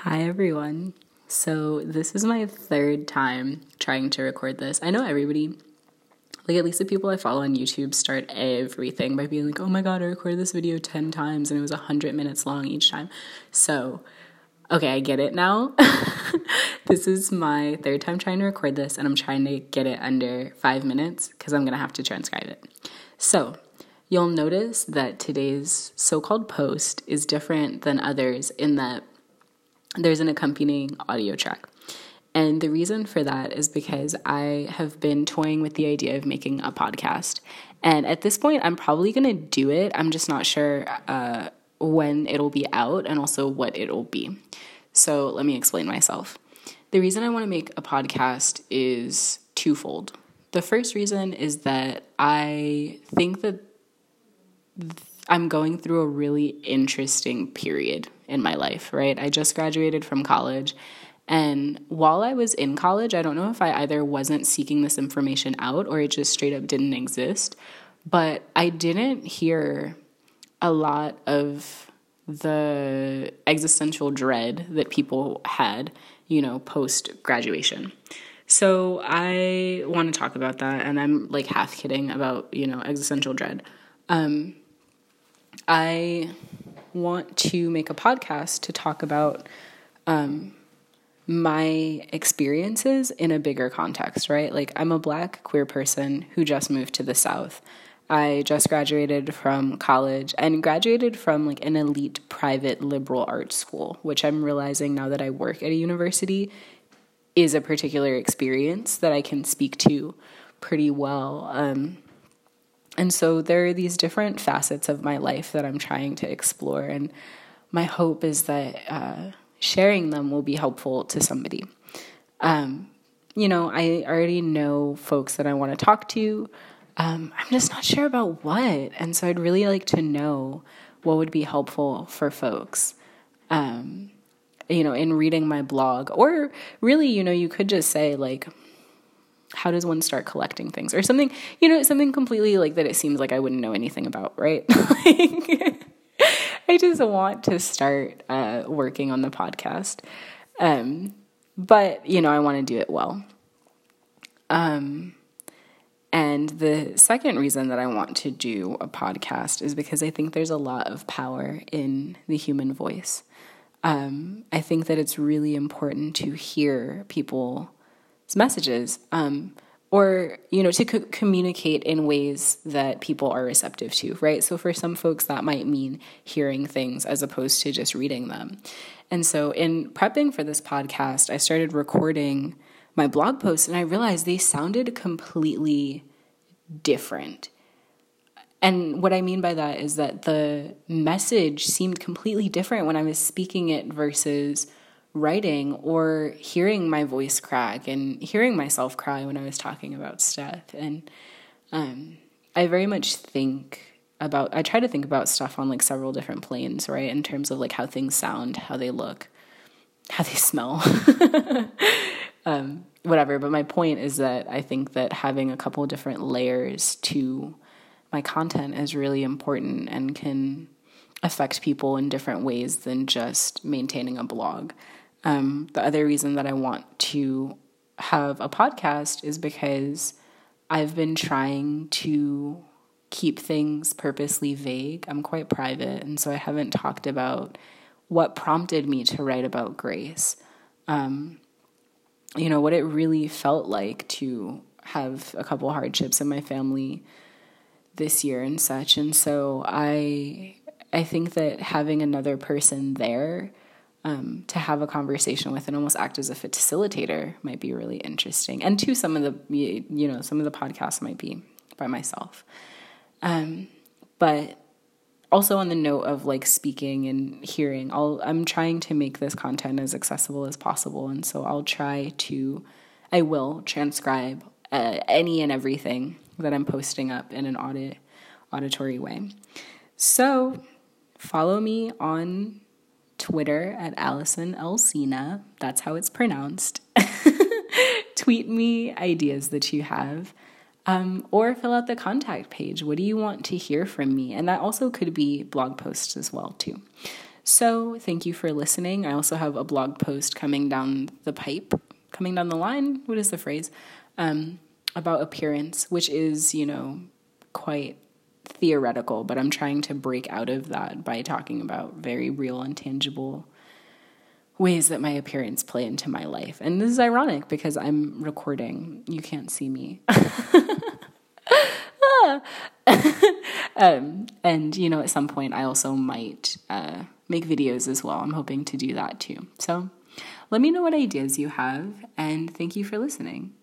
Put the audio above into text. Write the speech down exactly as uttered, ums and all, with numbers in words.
Hi everyone. So this is my third time trying to record this. I know everybody, like at least the people I follow on YouTube, start everything by being like, oh my god, I recorded this video ten times and it was one hundred minutes long each time. So, okay, I get it now. This is my third time trying to record this and I'm trying to get it under five minutes because I'm going to have to transcribe it. So, you'll notice that today's so-called post is different than others in that there's an accompanying audio track. And the reason for that is because I have been toying with the idea of making a podcast. And at this point, I'm probably going to do it. I'm just not sure uh, when it'll be out and also what it'll be. So let me explain myself. The reason I want to make a podcast is twofold. The first reason is that I think that th- I'm going through a really interesting period in my life, right? I just graduated from college, and while I was in college, I don't know if I either wasn't seeking this information out or it just straight up didn't exist, but I didn't hear a lot of the existential dread that people had, you know, post-graduation. So I want to talk about that, and I'm like half kidding about, you know, existential dread. Um, I want to make a podcast to talk about um, my experiences in a bigger context, right? Like, I'm a Black queer person who just moved to the South. I just graduated from college and graduated from like an elite private liberal arts school, which I'm realizing now that I work at a university is a particular experience that I can speak to pretty well. Um, And so there are these different facets of my life that I'm trying to explore, and my hope is that uh, sharing them will be helpful to somebody. Um, you know, I already know folks that I want to talk to. Um, I'm just not sure about what, and so I'd really like to know what would be helpful for folks. Um, you know, in reading my blog, or really, you know, you could just say like, how does one start collecting things or something, you know, something completely like that it seems like I wouldn't know anything about, right? Like, I just want to start uh, working on the podcast. Um, but, you know, I want to do it well. Um, and the second reason that I want to do a podcast is because I think there's a lot of power in the human voice. Um, I think that it's really important to hear people messages, um, or, you know, to co- communicate in ways that people are receptive to, right? So for some folks, that might mean hearing things as opposed to just reading them. And so in prepping for this podcast, I started recording my blog posts, and I realized they sounded completely different. And what I mean by that is that the message seemed completely different when I was speaking it versus writing or hearing my voice crack and hearing myself cry when I was talking about stuff. And um, I very much think about, I try to think about stuff on like several different planes, right? In terms of like how things sound, how they look, how they smell, um, whatever. But my point is that I think that having a couple different layers to my content is really important and can affect people in different ways than just maintaining a blog. Um, the other reason that I want to have a podcast is because I've been trying to keep things purposely vague. I'm quite private, and so I haven't talked about what prompted me to write about Grace. Um, you know, what it really felt like to have a couple hardships in my family this year and such. And so I, I think that having another person there Um, to have a conversation with and almost act as a facilitator might be really interesting. And two, some of the, you know, some of the podcasts might be by myself. Um, but also on the note of like speaking and hearing, I'll, I'm trying to make this content as accessible as possible. And so I'll try to, I will transcribe uh, any and everything that I'm posting up in an audit, auditory way. So follow me on Twitter at Allison Elsina. That's how it's pronounced. Tweet me ideas that you have, um, or fill out the contact page. What do you want to hear from me? And that also could be blog posts as well, too. So thank you for listening. I also have a blog post coming down the pipe, coming down the line. What is the phrase? Um, about appearance, which is, you know, quite theoretical, but I'm trying to break out of that by talking about very real and tangible ways that my appearance play into my life. And this is ironic because I'm recording. You can't see me. um, and, you know, at some point I also might uh, make videos as well. I'm hoping to do that too. So let me know what ideas you have, and thank you for listening.